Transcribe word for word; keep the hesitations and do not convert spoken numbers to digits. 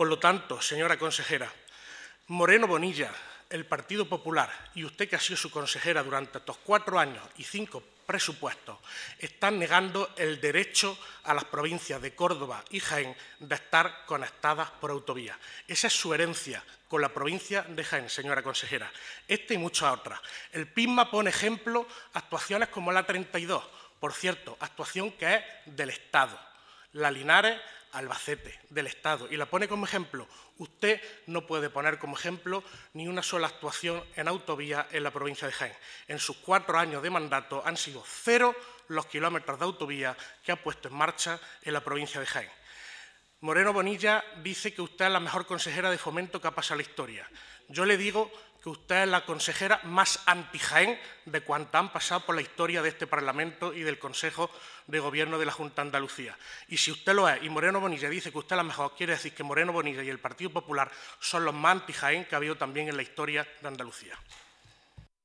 Por lo tanto, señora consejera, Moreno Bonilla, el Partido Popular y usted, que ha sido su consejera durante estos cuatro años y cinco presupuestos, están negando el derecho a las provincias de Córdoba y Jaén de estar conectadas por autovía. Esa es su herencia con la provincia de Jaén, señora consejera. Esta y muchas otras. El PISMA pone ejemplo actuaciones como la treinta y dos, por cierto, actuación que es del Estado. La Linares, Albacete, del Estado, y la pone como ejemplo. Usted no puede poner como ejemplo ni una sola actuación en autovía en la provincia de Jaén. En sus cuatro años de mandato han sido cero los kilómetros de autovía que ha puesto en marcha en la provincia de Jaén. Moreno Bonilla dice que usted es la mejor consejera de fomento que ha pasado la historia. Yo le digo que usted es la consejera más anti-Jaén de cuantas han pasado por la historia de este Parlamento y del Consejo de Gobierno de la Junta de Andalucía. Y si usted lo es y Moreno Bonilla dice que usted es la mejor, quiere decir que Moreno Bonilla y el Partido Popular son los más anti-Jaén que ha habido también en la historia de Andalucía.